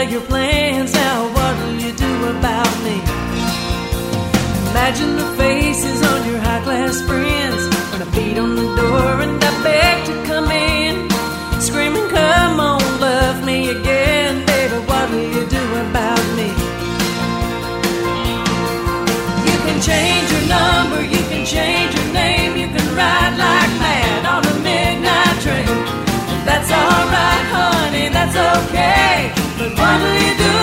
your plans. Now what will you do about me? Imagine the faces on your high-class friends when I beat on the door and I beg to come in, screaming, come on, love me again. Baby, what will you do about me? You can change your number, you can change your name, you can ride like mad on a midnight train. That's alright, honey, that's okay. But what will you do